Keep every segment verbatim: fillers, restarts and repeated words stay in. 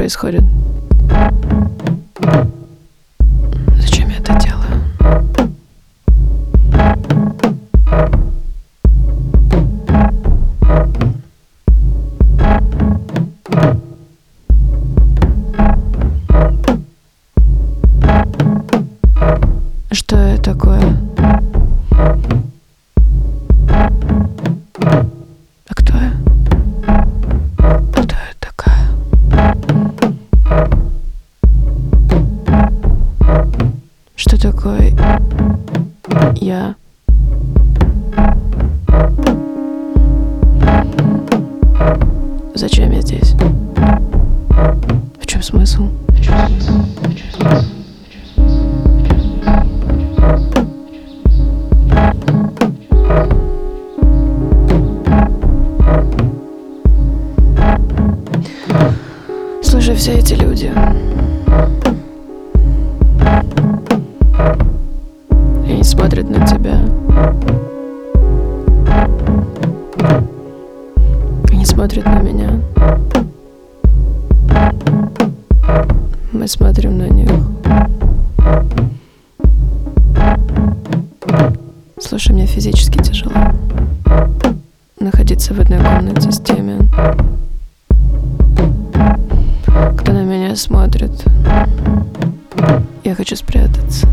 происходит? Зачем я это делаю? Что это такое? А кто я? Кто я такая? Что такое я? Зачем я здесь? В чем смысл? В чем смысл? В чем смысл? Слушай, все эти люди, они смотрят на тебя, они смотрят на меня, мы смотрим на них. Слушай, мне физически тяжело находиться в одной комнате с теми, кто на меня смотрит. Я хочу спрятаться.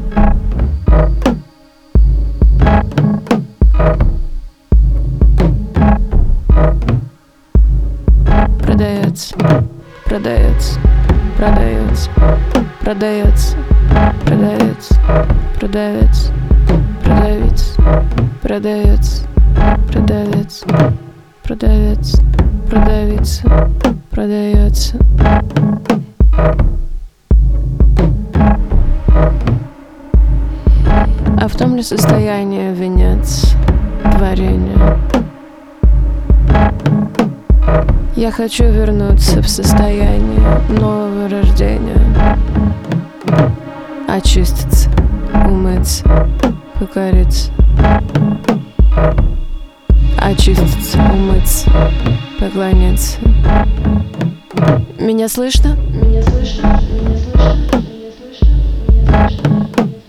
Продается, продается, продается, продается, продается, продавец, продавец, продавец, продавец, продавец, продавица, продается. А в том ли состоянии венец творения? Я хочу вернуться в состояние нового рождения, очиститься, умыться, покориться, очиститься, умыться, поклониться. Меня слышно? Меня слышно? Меня слышно? Меня слышно? Меня слышно?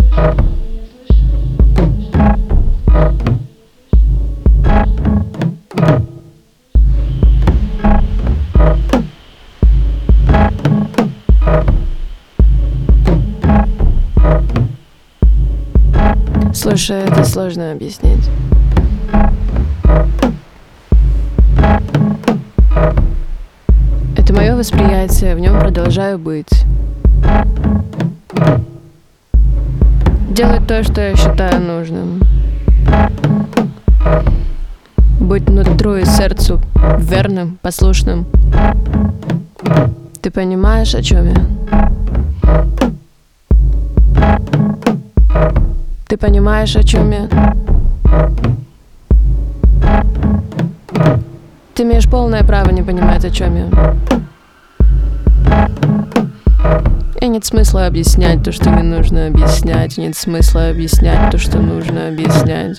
Слушай, это сложно объяснить. Это мое восприятие, в нем продолжаю быть. Делать то, что я считаю нужным. Быть нутру и сердцу верным, послушным. Ты понимаешь, о чем я? Ты понимаешь, о чем я? Ты имеешь полное право не понимать, о чем я. И нет смысла объяснять то, что не нужно объяснять. Нет смысла объяснять то, что нужно объяснять.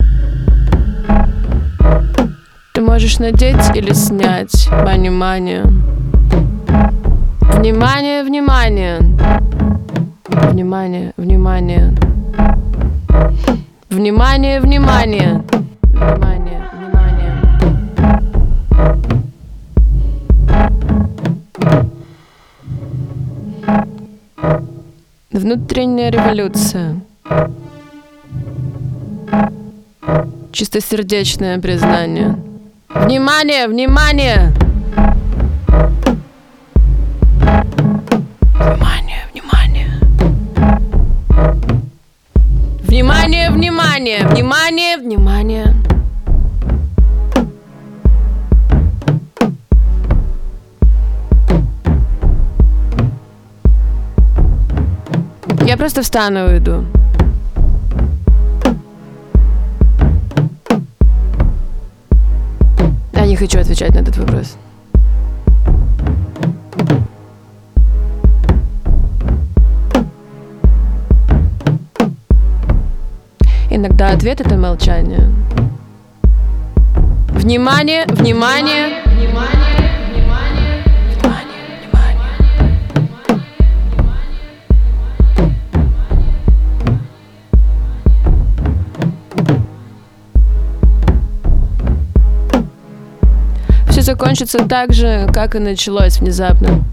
Ты можешь надеть или снять понимание. Внимание, внимание. Внимание, внимание. Внимание, внимание. Внимание, внимание. Внутренняя революция. Чистосердечное признание. Внимание, внимание! Внимание, внимание. Внимание, внимание, внимание, внимание. Я просто встану и уйду. Я не хочу отвечать на этот вопрос. Иногда ответ — это молчание. Внимание, внимание, внимание, внимание, внимание, внимание. закончится так же, как и началось внезапно.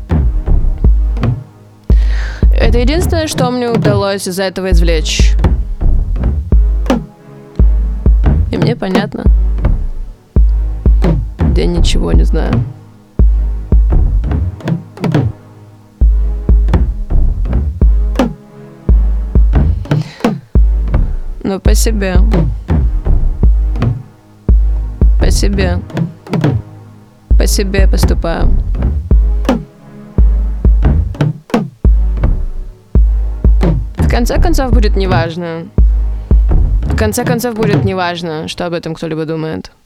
Это единственное, что мне удалось из этого извлечь. И мне понятно. Я ничего не знаю. Но по себе. По себе. По себе поступаю. В конце концов будет неважно. В конце концов будет неважно, что об этом кто-либо думает.